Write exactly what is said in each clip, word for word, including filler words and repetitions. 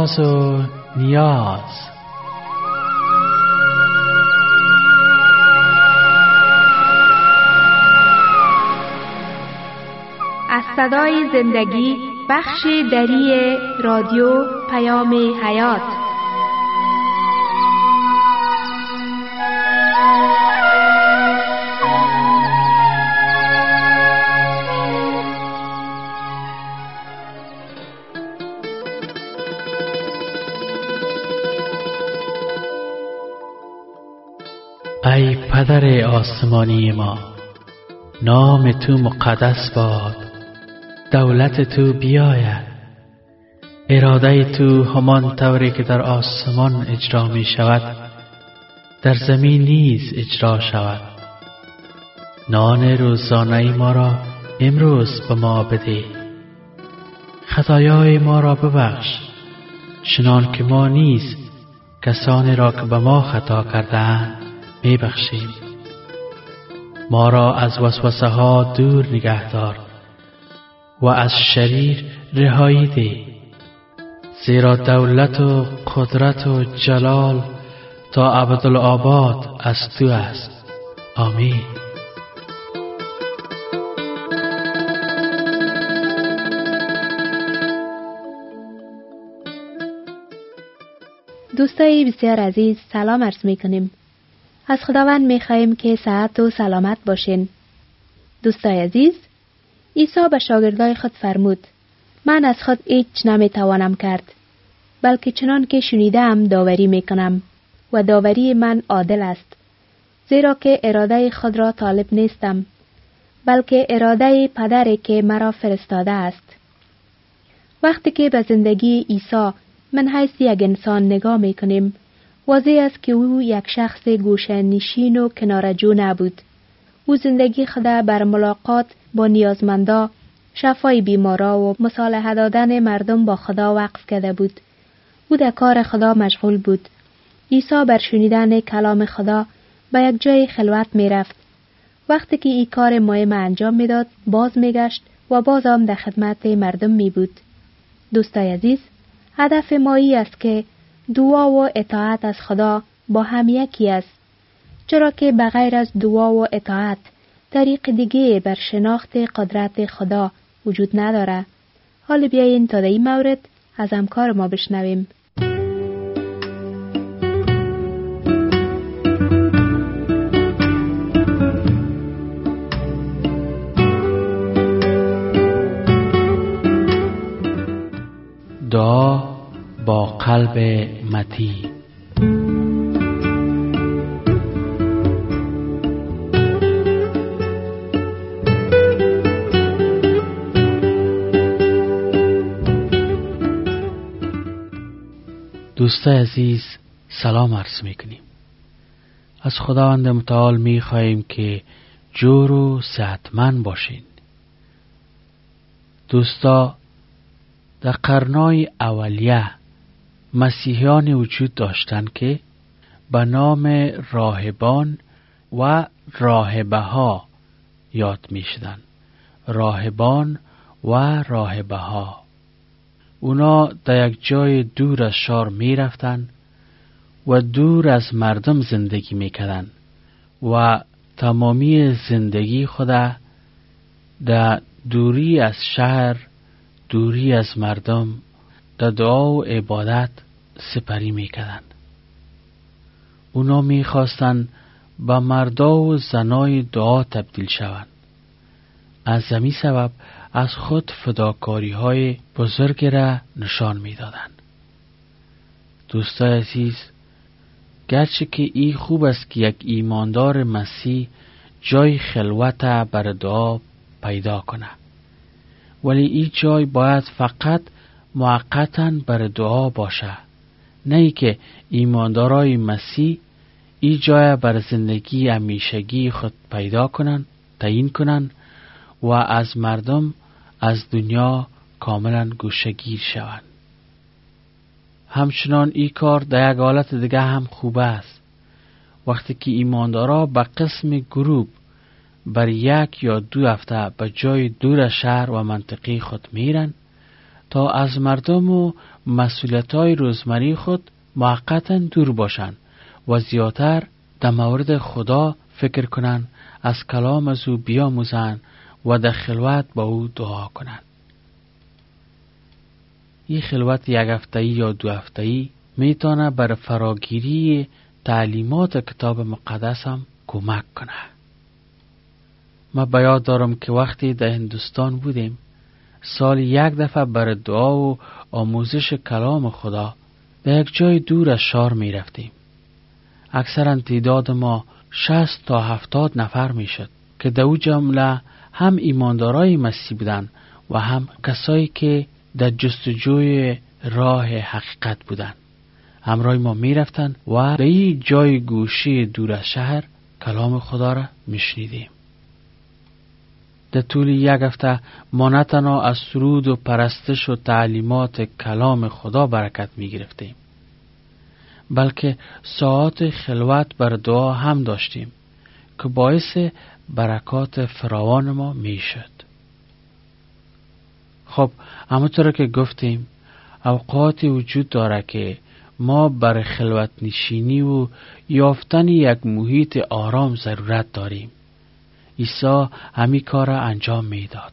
راز و نیاز. از صدای زندگی بخش دری رادیو پیام حیات. ای پدر آسمانی ما، نام تو مقدس باد، دولت تو بیاید، اراده تو همان طوری که در آسمان اجرا می شود در زمین نیز اجرا شود. نان روزانه ما را امروز به ما بده، خطایای ما را ببخش چنان که ما نیز کسانی را که به ما خطا کرده‌اند می بخشیم. ما را از وسوسه ها دور نگه دار و از شریر رهایی ده، زیرا دولت و قدرت و جلال تا ابدالآباد از تو است. آمین. دوستای بسیار عزیز، سلام عرض می کنیم. از خداوند می خواهیم که صحت و سلامت باشین. دوستای عزیز، عیسی به شاگردای خود فرمود: من از خود هیچ نمی توانم کرد، بلکه چنان که شنیدم داوری می کنم و داوری من عادل است، زیرا که اراده خود را طالب نیستم، بلکه اراده پدری که مرا فرستاده است. وقتی که به زندگی عیسی من حیث یک انسان نگاه می کنیم، واضح است که او یک شخص گوشه نشین و کنارجو نبود. او زندگی خود بر ملاقات با نیازمندا، شفای بیمارا و مصالحه دادن مردم با خدا وقف کرده بود. او در کار خدا مشغول بود. عیسی بر شنیدن کلام خدا به یک جای خلوت می رفت. وقتی که این کار مهم انجام می داد، باز می گشت و باز هم در خدمت مردم می بود. دوستای عزیز، هدف ما ای است که دعا و اطاعت از خدا با هم یکی است، چرا که بغیر از دعا و اطاعت طریق دیگه بر شناخت قدرت خدا وجود نداره. حالا بیایین تا در این مورد از همکار ما بشنویم. دعا با قلب مطیع. دوستای عزیز، سلام عرض میکنیم. از خداوند متعال میخواهیم که جور و صحتمند باشین. دوستا، در قرنهای اولیه مسیحیان وجود داشتند که به نام راهبان و راهبه ها یاد می شدند. راهبان و راهبه ها. اونا در یک جای دور از شهر می رفتن و دور از مردم زندگی می کردن و تمامی زندگی خود در دوری از شهر، دوری از مردم، در دعا و عبادت سپری می کردن. اونا می خواستن به مردا و زنای دعا تبدیل شوند. از همین سبب از خود فداکاری های بزرگ را نشان می دادن. دوستای عزیز، گرچه که این خوب است که یک ایماندار مسیح جای خلوت بر دعا پیدا کنه، ولی این جای باید فقط موقتاً بر دعا باشه، نه ای که ایماندارای مسیح این جای بر زندگی همیشگی خود پیدا کنن، تعیین کنن و از مردم، از دنیا کاملا گوشه‌گیر شوند. همچنان این کار در یک حالت دیگه هم خوب است. وقتی که ایماندارا به قسم گروپ بر یک یا دو هفته به جای دور شهر و منطقه خود میرن، تا از مردم و مسئولیت‌های روزمره خود موقتاً دور باشند و زیادتر در مورد خدا فکر کنند، از کلام از او بیاموزند و در خلوت با او دعا کنند. این خلوت یک هفته‌ای یا دو هفته‌ای میتونه بر فراگیری تعلیمات کتاب مقدس هم کمک کنه. ما بیاد دارم که وقتی در هندوستان بودیم، سال یک دفعه برای دعا و آموزش کلام خدا در یک جای دور از شهر می رفتیم. اکثرا تعداد ما شصت تا هفتاد نفر می شد که در او جمله هم ایماندارای مسیح بودن و هم کسایی که در جستجوی راه حقیقت بودن. همراه ما می رفتن و در این جای گوشه دور از شهر کلام خدا را می شنیدیم. در طول یک هفته ما نه تنها از سرود و پرستش و تعلیمات کلام خدا برکت می گرفتیم، بلکه ساعات خلوت بر دعا هم داشتیم که باعث برکات فراوان ما می شد. خب همونطور که گفتیم، اوقاتی وجود داره که ما بر خلوت نشینی و یافتن یک محیط آرام ضرورت داریم. عیسی همین کار را انجام میداد.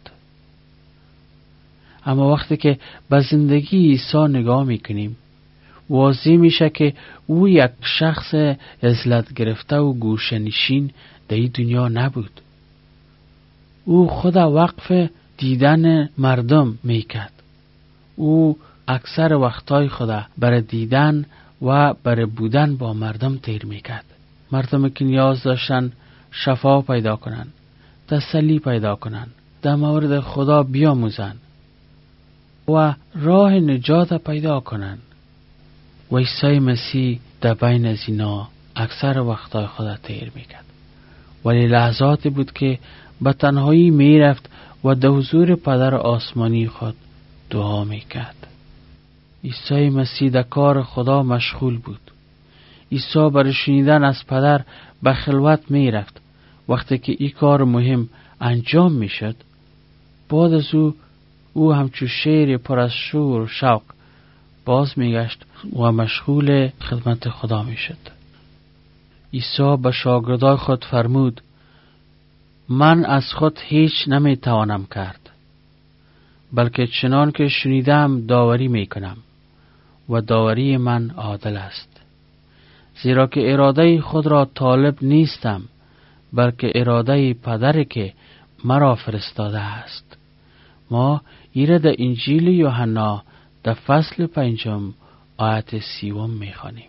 اما وقتی که به زندگی عیسی نگاه میکنیم، واضح میشه که او یک شخص عزلت گرفته و گوشه نشین در این دنیا نبود. او خود وقف دیدن مردم میکرد. او اکثر وقتای خود برای دیدن و برای بودن با مردم تیر میکرد. مردم که نیاز داشتن شفا پیدا کنن، تسلی پیدا کنن، در مورد خدا بیاموزن و راه نجات پیدا کنن. و عیسی مسیح در بین از اینا اکثر وقتای خدا تیر میکرد. ولی لحظاتی بود که به تنهایی میرفت و در حضور پدر آسمانی خود دعا میکرد. عیسی مسیح در کار خدا مشغول بود. عیسی برای شنیدن از پدر به خلوت میرفت. وقتی که این کار مهم انجام میشد، بعد از او او همچون شیر پر از شور و شوق باز میگشت و مشغول خدمت خدا میشد. عیسی به شاگردای خود فرمود: من از خود هیچ نمیتوانم کرد، بلکه چنان که شنیدم داوری میکنم و داوری من عادل است. زیرا که اراده خود را طالب نیستم، بلکه اراده پدری که مرا فرستاده است. ما ایره در انجیل یوحنا در فصل پنجم آیت سیوم میخوانیم.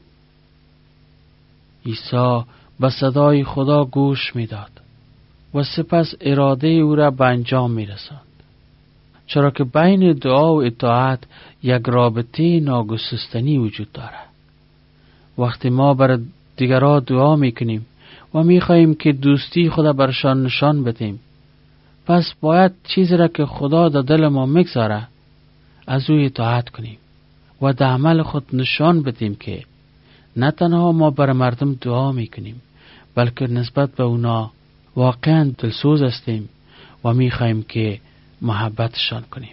عیسی به صدای خدا گوش میداد و سپس اراده او را به انجام میرساند، چرا که بین دعا و اطاعت یک رابطه ناگسستنی وجود دارد. وقتی ما بر دیگران دعا میکنیم و میخواهیم که دوستی خدا برشان نشان بدیم، پس باید چیزی را که خدا در دل ما میگذاره از او اطاعت کنیم و در عمل خود نشان بدیم که نه تنها ما بر مردم دعا میکنیم، بلکه نسبت به اونا واقعا دلسوز هستیم و میخواهیم که محبتشان کنیم.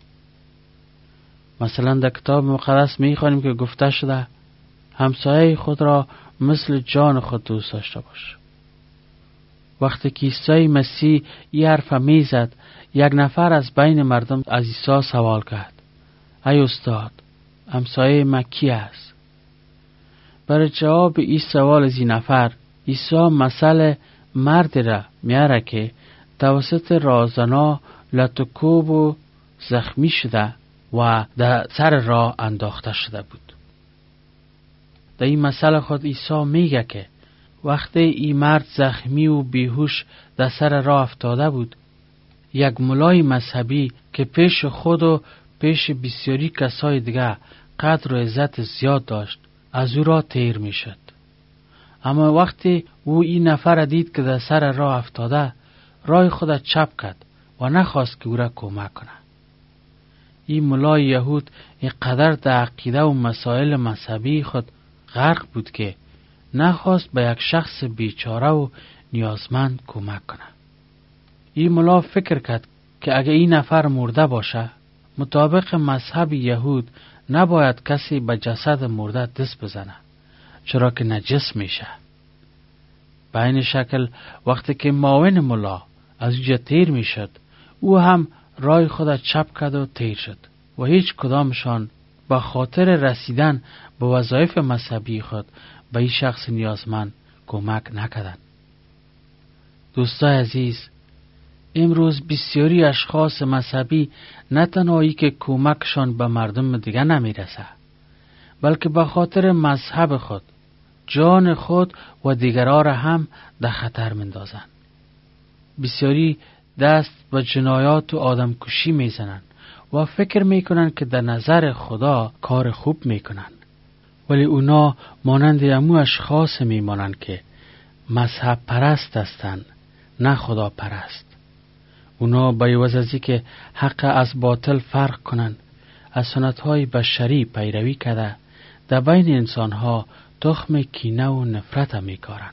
مثلا در کتاب مقدس میخوانیم که گفته شده همسایه خود را مثل جان خود دوست داشته باش. وقتی که عیسی مسیح این حرف میزد، یک نفر از بین مردم از عیسی سوال کرد: ای استاد، همسایه ما کی است؟ برای جواب این سوال از این نفر، عیسی مثل مرد را میاره که توسط رازنا لطکوب و زخمی شده و در سر راه انداخته شده بود. در این مسئله خود عیسی میگه که وقتی این مرد زخمی و بیهوش در سر راه افتاده بود، یک ملای مذهبی که پیش خود و پیش بسیاری کسای دیگه قدر و عزت زیاد داشت از او را تیر میشد. اما وقتی او این نفر دید که در سر راه افتاده، راه خود چپ کرد و نخواست که او را کمک کنه. این ملای یهود اینقدر در عقیده و مسائل مذهبی خود غرق بود که نخواست به یک شخص بیچاره و نیازمند کمک کنه. این ملا فکر کرد که اگه این نفر مرده باشه، مطابق مذهب یهود نباید کسی به جسد مرده دست بزنه، چرا که نجس میشه. به این شکل وقتی که معاون ملا از اونجا تیر میشد، او هم رای خود چپ کرد و تیر شد و هیچ کدامشان به خاطر رسیدن به وظایف مذهبی خود به این شخص نیازمند کمک نکردند. دوستای عزیز، امروز بسیاری اشخاص مذهبی نه تنهایی که کمکشان به مردم دیگر نمیرسه، بلکه به خاطر مذهب خود جان خود و دیگران را هم در خطر میندازند. بسیاری دست به جنایات و آدمکشی میزنند و فکر میکنند که در نظر خدا کار خوب میکنند، ولی اونا مانند امو اشخاص میمانند که مذهب پرست هستند، نه خدا پرست. اونا با عوض از که حق از باطل فرق کنند، از سنت‌های بشری پیروی کرده در بین انسان‌ها تخم کینه و نفرت میکارند.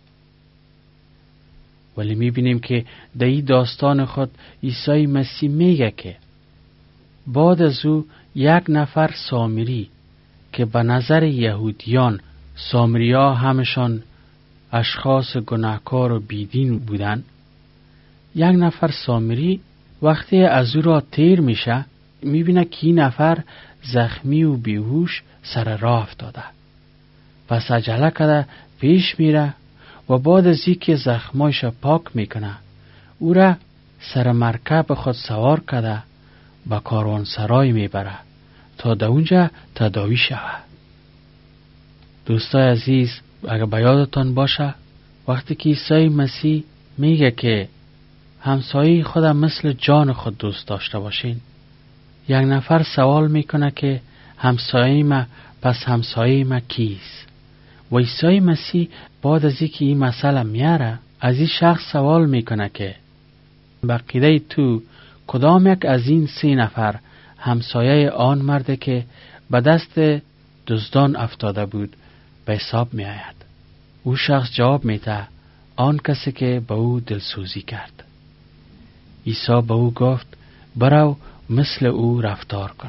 ولی میبینیم که در این داستان خود عیسی مسیح میگه که بعد از او یک نفر سامری که به نظر یهودیان سامریا همشان اشخاص گناهکار و بیدین بودن، یک نفر سامری وقتی از او را تیر میشه میبینه که این نفر زخمی و بیهوش سر راه افتاده. پس عجله کرده پیش میره و بعد از اینکه زخمایش پاک میکنه او را سر مرکب خود سوار کرده به کاروانسرای میبره تا در اونجا تداوی شود. دوستای عزیز، اگر به یادتان باشه وقتی که عیسی مسیح میگه که همسایه خود مثل جان خود دوست داشته باشین، یک نفر سوال میکنه که همسایه ما پس همسایه ما کیست؟ و عیسی مسیح بعد از اینکه این مسئله میاره از این شخص سوال میکنه که بقیده تو کدام یک از این سه نفر همسایه آن مرده که به دست دزدان افتاده بود به حساب می آید؟ او شخص جواب میده آن کسی که به او دلسوزی کرد. عیسی به او گفت برو مثل او رفتار کن.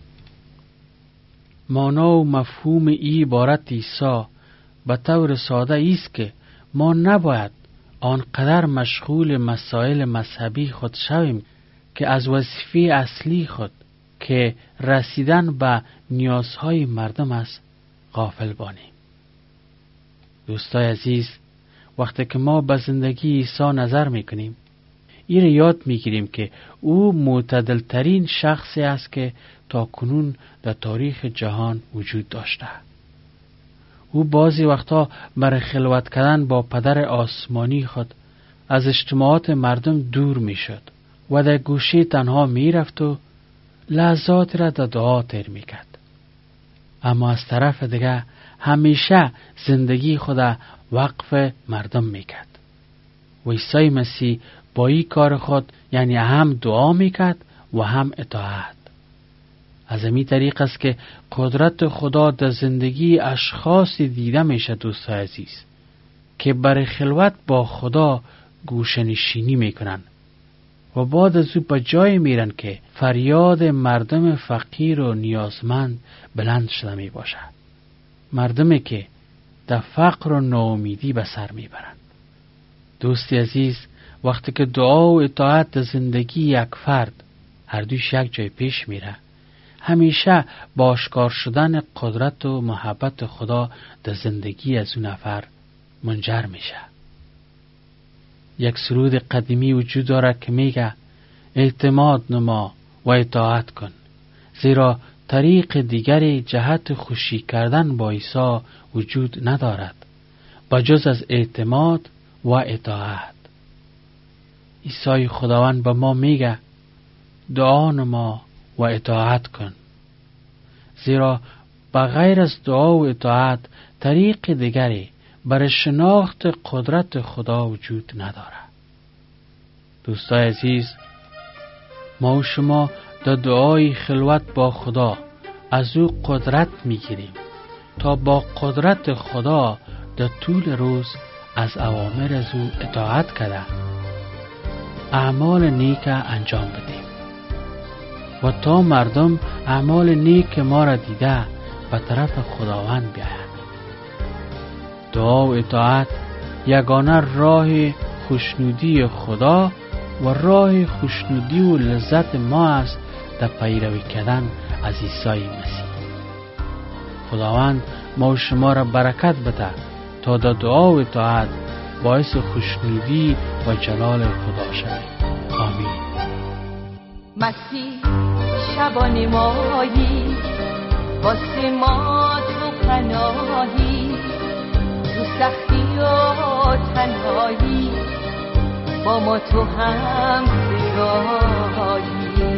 مانا و مفهوم این عبارت عیسی به طور ساده ایست که ما نباید آنقدر مشغول مسائل مذهبی خود شویم که از وظیفه اصلی خود که رسیدن به نیازهای مردم است غافل بانیم. دوستای عزیز، وقتی که ما به زندگی عیسی نظر میکنیم این را یاد میگیریم که او معتدل ترین شخصی است که تا کنون در تاریخ جهان وجود داشته. او بعضی وقتا برای خلوت کردن با پدر آسمانی خود از اجتماعات مردم دور میشد و در گوشه تنها میرفت و لحظات را در دعا تیر میکرد. اما از طرف دیگه همیشه زندگی خود وقف مردم میکرد. و عیسی مسیح با این کار خود یعنی هم دعا میکرد و هم اطاعت. از این طریق است که قدرت خدا در زندگی اشخاصی دیده میشه دوستای عزیز که برای خلوت با خدا گوشه‌نشینی میکنن و بعد از او به جای میرن که فریاد مردم فقیر و نیازمند بلند شده می باشه. مردمی که در فقر و ناامیدی به سر میبرند. دوستی عزیز، وقتی که دعا و اطاعت در زندگی یک فرد هر دوش یک جای پیش میره، همیشه با آشکار شدن قدرت و محبت خدا در زندگی از اون نفر منجر میشه. یک سرود قدیمی وجود داره که میگه اعتماد نما و اطاعت کن، زیرا طریق دیگری جهت خوشی کردن با عیسی وجود ندارد بجز از اعتماد و اطاعت. عیسی خداوند به ما میگه دعا نما و اطاعت کن، زیرا بغیر از دعا و اطاعت طریق دیگری برای شناخت قدرت خدا وجود نداره. دوستای عزیز، ما و شما در دعای خلوت با خدا از او قدرت میگیریم تا با قدرت خدا در طول روز از اوامر از او اطاعت کرده اعمال نیک انجام بدیم. و تا مردم اعمال نیک ما را دیده به طرف خداوند بیایند. دعا و اطاعت یگانه راه خوشنودی خدا و راه خوشنودی و لذت ما است در پیروی کردن از عیسی مسیح. خداوند ما و شما را برکت بده تا در دعا و اطاعت باعث خوشنودی و جلال خدا شویم. آمین. مسیح شبان مایی، واسه ما تو پناهی، تو سختی و تنهایی با ما تو هم سرایی.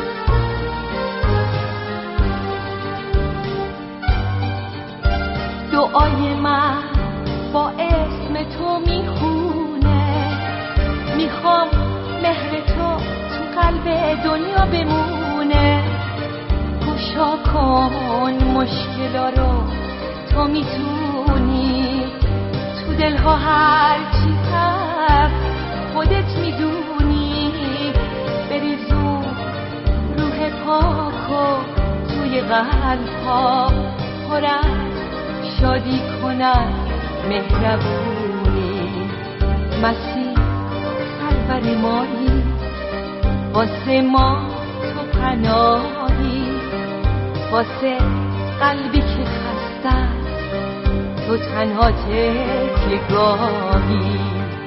دعای من با اسم تو میخونه، میخوام مهر تو تو قلب دنیا بمونه. گشا کن مشکلا رو، تو میتونی، تو دلها هر چی هست خودت میدونی. بریزون روح پاکو توی قلبها، پر از شادی کنن مهربونی. مسیح سرور مایی، واسه ما تو پناهی، واسه قلبی که خسته تو تنها تکیه‌گاهی.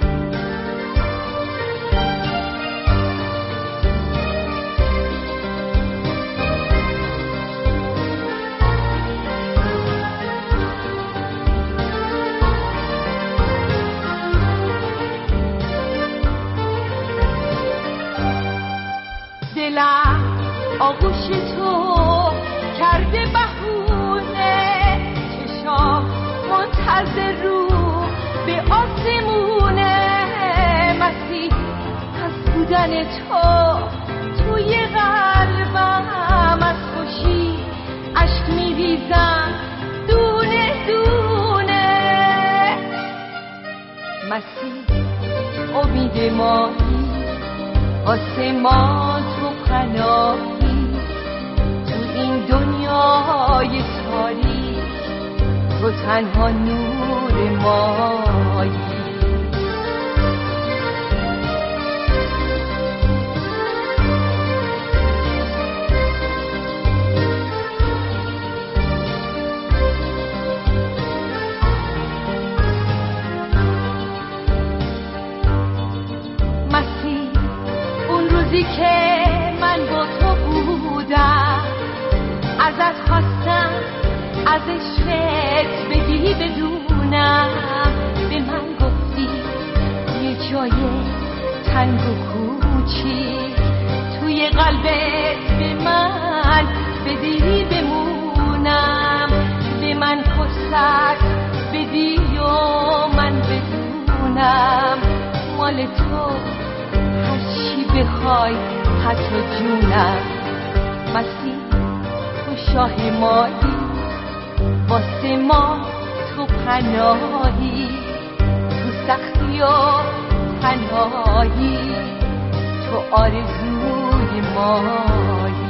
دلم آغوش تو کرده بهونه، چشام منتظر رو به آسمونه. مسیح از بودن تو توی قلبم، از خوشی عشق میریزم دونه دونه. مسیح امید مایی، واسه ما تو پناهی، تو این دنیای تاریک تو تنها نور مایی. که من با تو بودم، ازت خواستم از عشقت بگی بدونم. به من گفتی یه جای تنگ و کوچیک توی قلبت به من بدی بمونم. به من فرصت بدی و من بدونم مال تو بخوای حتی جونم. مسیح تو شاه مایی، واسه ما تو پناهی، تو سختی و تنهایی تو آرزوی مایی.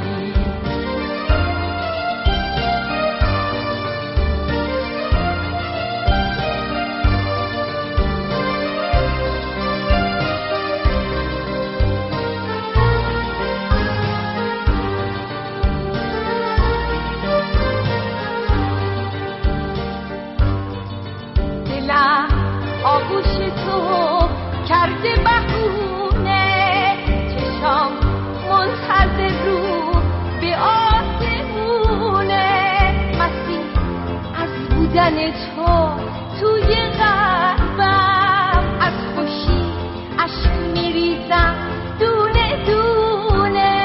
آغوش تو کرده بهونه، چشام منتظر رو به آسمونه. مسیح از بودن تو توی قلبم، از خوشی عشق میریزم دونه دونه.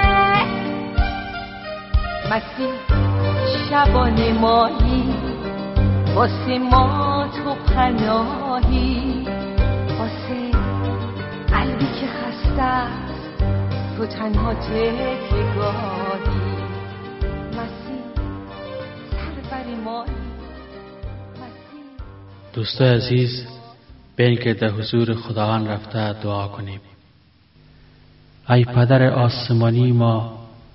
مسیح شبان مایی، واسه ما تو پناهی، واسه قلبی که خسته است تو تنها تکیه‌گاهی. مسیح سرور مایی، مسیح. دوستای عزیز، بین که در حضور خداوند رفته دعا کنیم. ای پدر آسمانی ما،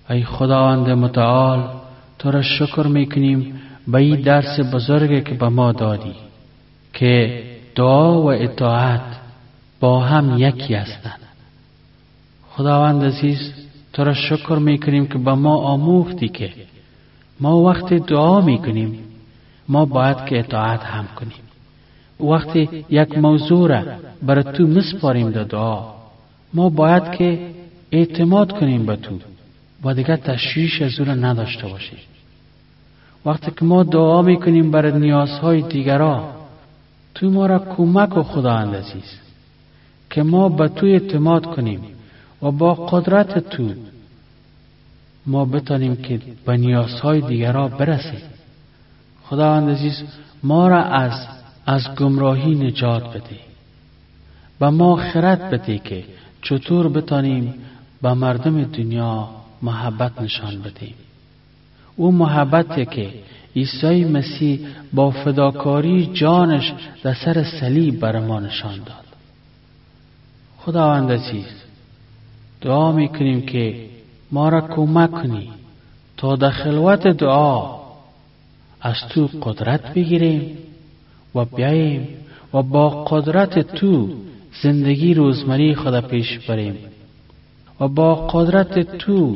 ای خداوند متعال، تو را شکر میکنیم به این درس بزرگی که به ما دادی که دعا و اطاعت با هم یکی هستند. خداوند عزیز، تو را شکر میکنیم که به ما آموختی که ما وقتی دعا میکنیم ما باید که اطاعت هم کنیم. وقتی یک موضوع را برای تو مسپاریم در دعا ما باید که اعتماد کنیم به تو و دیگه تشویش از او را نداشته باشیم. وقتی که ما دعا میکنیم برای نیازهای دیگران تو ما را کمک و خداوند عزیز که ما به تو اعتماد کنیم و با قدرت تو ما بتانیم که به نیازهای دیگران برسیم. خداوند عزیز ما را از از گمراهی نجات بده، و ما خرد بده که چطور بتانیم به مردم دنیا محبت نشان بدیم. او محبتی که عیسی مسیح با فداکاری جانش در سر صلیب بر ما نشان داد. خداوند عزیز دعا میکنیم که ما را کمک کنی تا در خلوت دعا از تو قدرت بگیریم و بیاییم و با قدرت تو زندگی روزمره خود پیش بریم و با قدرت تو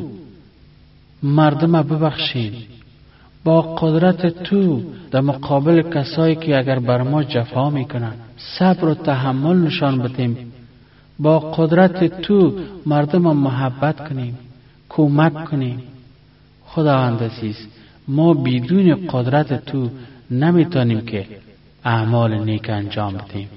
مردم ببخشیم، با قدرت تو در مقابل کسایی که اگر بر ما جفا میکنن صبر و تحمل نشان بدیم، با قدرت تو مردم محبت کنیم، کمک کنیم. خداوند عزیز ما بدون قدرت تو نمیتونیم که اعمال نیک انجام بدیم.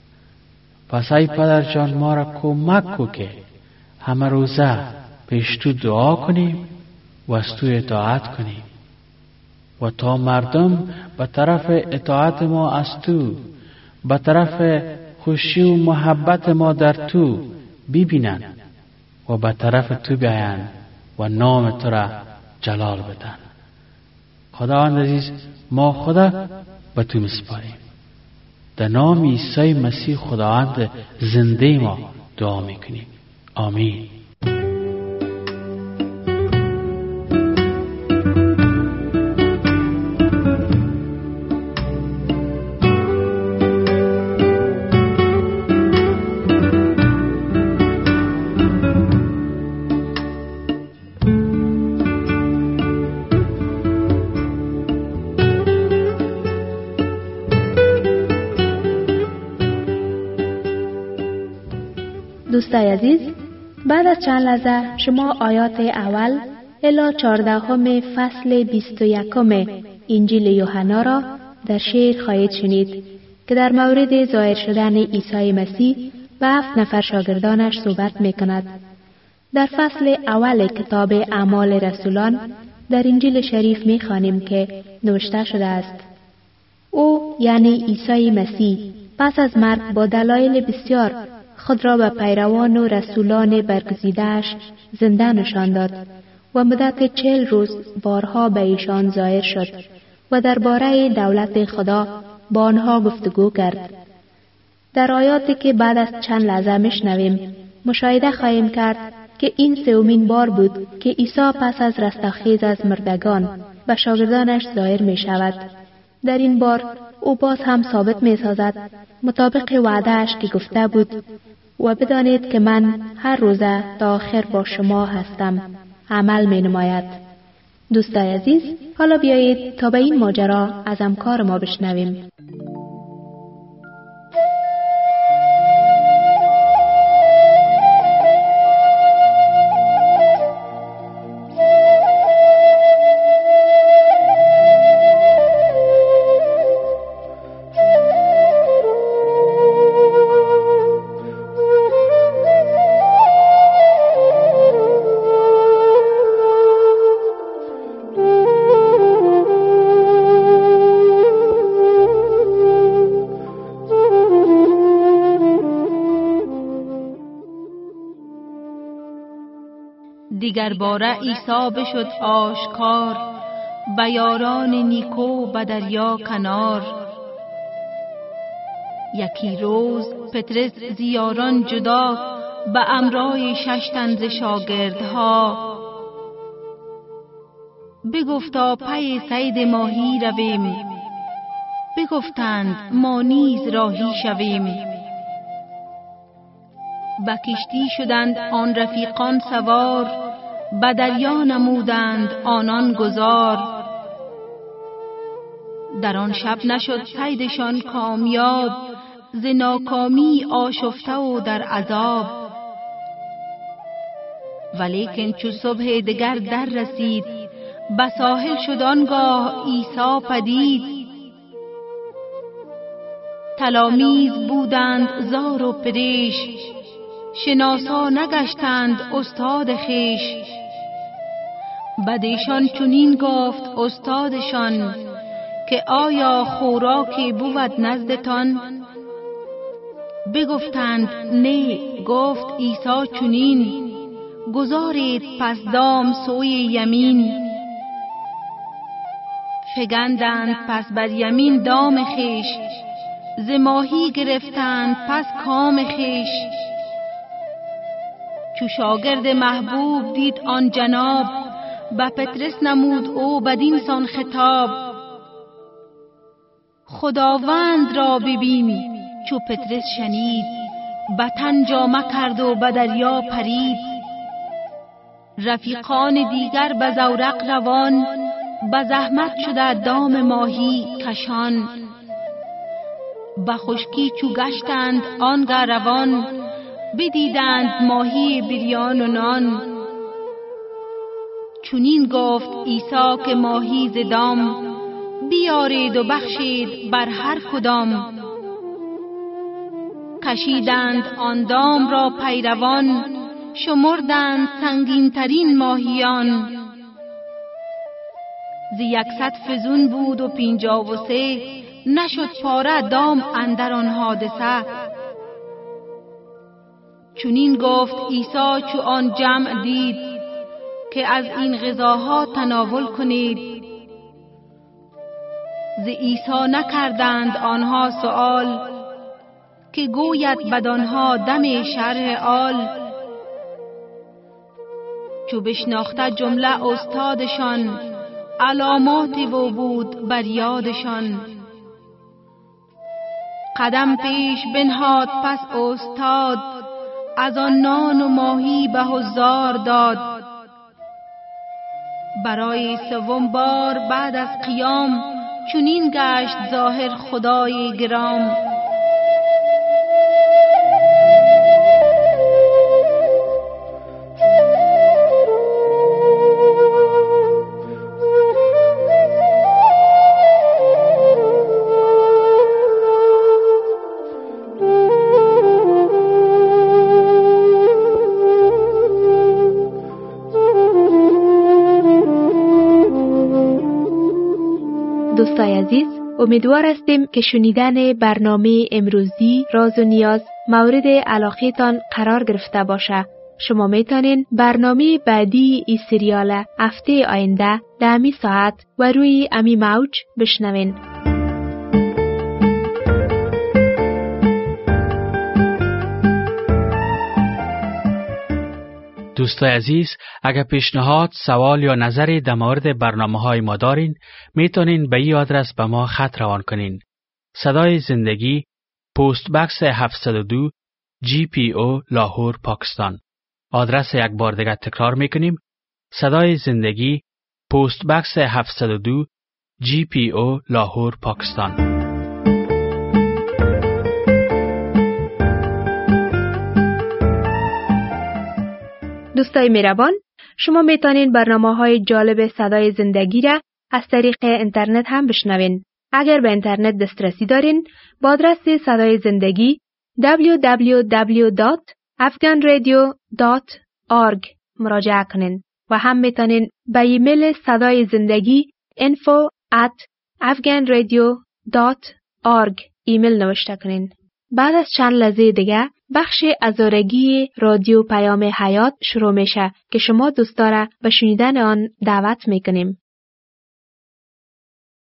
پس ای پدر جان ما را کمک کو که همه روزه پیش تو دعا کنیم و از تو اطاعت کنیم و تا مردم به طرف اطاعت ما از تو، به طرف خوشی و محبت ما در تو ببینن و به طرف تو بیاین و نام تو را جلال بدن. خداوند عزیز ما خدا به تو مسپاریم. در نام عیسی مسیح خداوند زنده ما دعا میکنیم. آمین. دوستای عزیز، بعد از چند لحظه شما آیات اول الی چهاردهم فصل بیست و یکم انجیل یوحنا را در شعر خواهید شنید که در مورد ظاهر شدن عیسی مسیح به هفت نفر شاگردانش صحبت می کند. در فصل اول کتاب اعمال رسولان در انجیل شریف می خوانیم که نوشته شده است: او یعنی عیسی مسیح پس از مرگ با دلایل بسیار خود را به پیروان و رسولان برگزیده‌اش زنده نشان داد و مدت چهل روز بارها به ایشان ظاهر شد و درباره دولت خدا با آنها گفتگو کرد. در آیاتی که بعد از چند لحظه میشنویم مشاهده خواهیم کرد که این سومین بار بود که عیسی پس از رستاخیز از مردگان به شاگردانش ظاهر می شود. در این بار او باز هم ثابت می سازد مطابق وعده‌اش که گفته بود: و بدانید که من هر روزه تا آخر با شما هستم عمل می نماید. دوستای عزیز، حالا بیایید تا به این ماجرا از همکار ما بشنویم. دیگر باره عیسی بشد آشکار، به یاران نیکو به دریا کنار. یکی روز پطرس زیاران جدا، به امرای شش تن ز شاگردها. بگفتا پی صید ماهی رویم، بگفتند ما نیز راهی شویم. به کشتی شدند آن رفیقان سوار، به دریا نمودند آنان گذار. در آن شب نشد صیدشان کامیاب، ز ناکامی آشفته و در عذاب. ولیکن چو صبح دگر در رسید، به ساحل شد آنگاه عیسی پدید. تلامیذ بودند زار و پریش، شناسا نگشتند استاد خویش. بدیشان چنین گفت استادشان، که آیا خوراکی بود نزدتان؟ بگفتند نه. گفت عیسی چنین، گذارید پس دام سوی یمین. فگندند پس بر یمین دام خویش، ز ماهی گرفتند پس کام خویش. چو شاگرد محبوب دید آن جناب، به پطرس نمود او بدین سان خطاب. خداوند را ببین. چو پطرس شنید، به تن جامه کرد و به دریا پرید. رفیقان دیگر به زورق روان، به زحمت شده دام ماهی کشان. به خشکی چو گشتند آنگه روان، بدیدند ماهی بریان و نان. چنین گفت عیسی که ماهی ز دام، بیارید و بخشید بر هر کدام. کشیدند آن دام را پیروان، شمردند سنگین ترین ماهیان. ز یکصد فزون بود و پنجاه و سه، نشد پاره دام اندر آن حادثه. چنین گفت عیسی چو آن جمع دید، که از این غذاها تناول کنید. ز عیسی نکردند آنها سؤال، که گوید بدانها دم شرح آل. چو بشناخته جمله استادشان، علامات و بود بر یادشان. قدم پیش بنهاد پس استاد، از آن نان و ماهی به حضار داد. برای سوم بار بعد از قیام، چنین گشت ظاهر خدای گرام. دوستای عزیز، امیدوار هستیم که شنیدن برنامه امروزی راز و نیاز مورد علاقه تان قرار گرفته باشه. شما میتونین برنامه بعدی ای سریال هفته آینده در امی ساعت و روی امی موج بشنوین. دوستای عزیز، اگر پیشنهاد، سوال یا نظری در مورد برنامه‌های ما دارین، میتونین به این آدرس به ما خط روان کنین. صدای زندگی، پست بکس هفتصد و دو، جی پی او، لاهور، پاکستان. آدرس یک بار دیگه تکرار میکنیم. صدای زندگی، پست بکس هفتصد و دو، جی پی او، لاهور، پاکستان. دوستای مهربان، شما میتونین برنامه‌های جالب صدای زندگی را از طریق اینترنت هم بشنوین. اگر به اینترنت دسترسی دارین، با آدرس صدای زندگی دبلیو دبلیو دبلیو دات افغان رادیو دات اورگ مراجعه کنین و هم میتونین به ایمیل صدای زندگی info at afghanradio dot org ایمیل نوشته کنین. بعد از چند لحظه دیگه بخش ازارگی رادیو پیام حیات شروع میشه که شما دوستا را به شنیدن آن دعوت میکنیم.